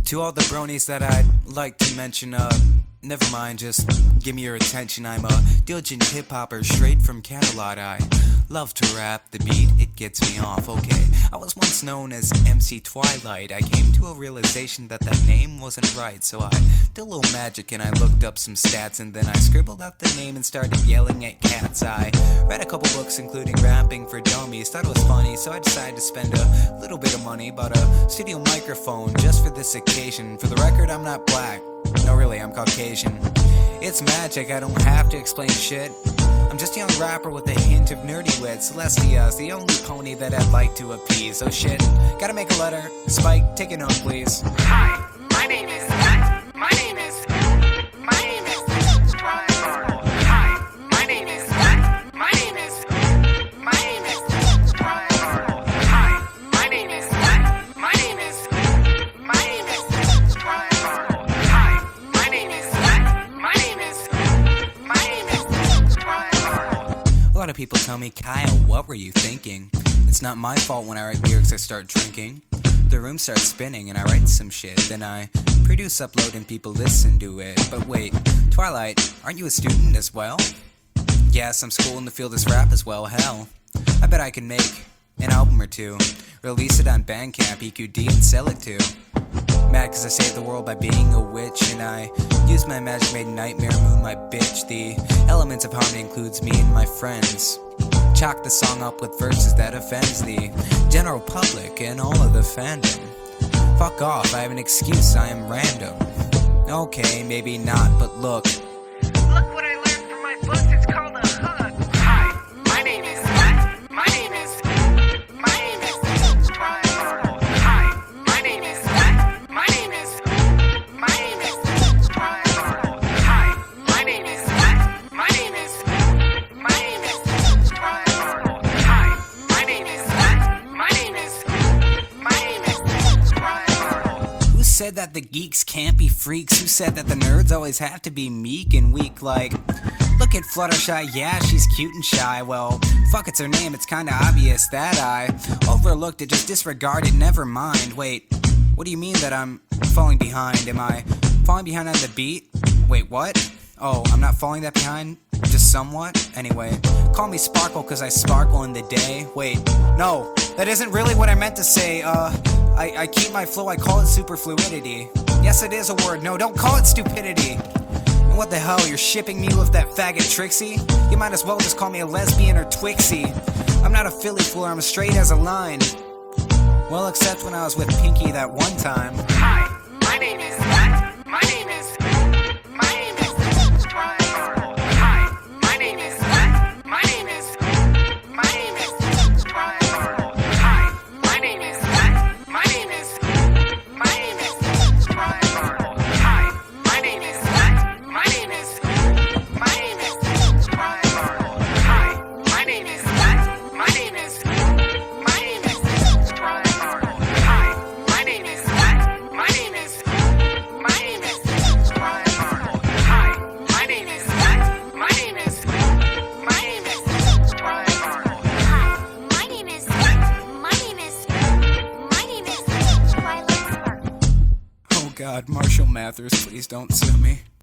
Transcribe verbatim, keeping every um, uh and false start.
To all the bronies that I'd like to mention, uh, never mind, just give me your attention. I'm a diligent hip-hopper straight from Camelot. I love to rap, the beat, it gets me off, okay. I was once known as M C Twilight. I came to a realization that that name wasn't right, so I did a little magic and I looked up some stats, and then I scribbled out the name and started yelling at cats. I read a couple books including Rapping for Dummies, thought it was funny, so I decided to spend a little bit of money, bought a studio microphone just for this occasion. For the record, I'm not black. No, really, I'm Caucasian. It's magic, I don't have to explain shit. I'm just a young rapper with a hint of nerdy wit. Celestia's the only pony that I'd like to appease. Oh shit, gotta make a letter. Spike, take it home, please. Hi, my name is Matt. My name is. My name is. Hi, my name is Matt. My name is. My name is. Hi, my name is Matt. My name is. My name is. Hi, my name is Matt. My name is. My name is. A lot of people tell me, Kyle, what were you thinking? It's not my fault when I write lyrics I start drinking. The room starts spinning and I write some shit. Then I produce, upload, and people listen to it. But wait, Twilight, aren't you a student as well? Yes, I'm schooling to feel this rap as well. Hell, I bet I can make an album or two, release it on Bandcamp, E Q D, and sell it too. Mad cause I saved the world by being a witch, and I use my magic made nightmare moon my bitch. The elements of harmony includes me and my friends. Chalk the song up with verses that offends the general public and all of the fandom. Fuck off, I have an excuse, I am random. Okay, maybe not, but look. Look what I learned from my books, it's called a hook. Hi, my name is Matt. My name is. My name is. Hi, my name is Matt. My name is. My name is. Hi, my name is Matt. My name is. My name is. Hi, my name is Matt. My name is. My name is. Who said that the geeks can't be freaks? Who said that the nerds always have to be meek and weak? Like, look at Fluttershy, yeah, she's cute and shy. Well, fuck, it's her name, it's kinda obvious that I overlooked it, just disregarded, never mind. Wait, what do you mean that I'm falling behind? Am I falling behind on the beat? Wait, what? Oh, I'm not falling that behind? Just somewhat? Anyway, call me Sparkle cause I sparkle in the day. Wait, no, that isn't really what I meant to say. Uh, I, I keep my flow, I call it superfluidity. Yes, it is a word, no, don't call it stupidity. And what the hell, you're shipping me with that faggot Trixie? You might as well just call me a lesbian or Twixie. I'm not a Philly fooler, I'm straight as a line. Well, except when I was with Pinky that one time. Hi, my name is Matt. My name is. My name is. Hi, my name is Matt. My name is. My name is. Hi, my name is Matt. My name is. My name is. Hi, my name is Matt. My name is. My name is. Hi, my name is Matt. My name is. My name is. Hi, my name is Matt. My name is. My name is. Hi, my name is Matt. My name is. My name is. Hi, my name is. My name is. My name is Twilight Sparkle. Oh god, Marshall Mathers, please don't sue me.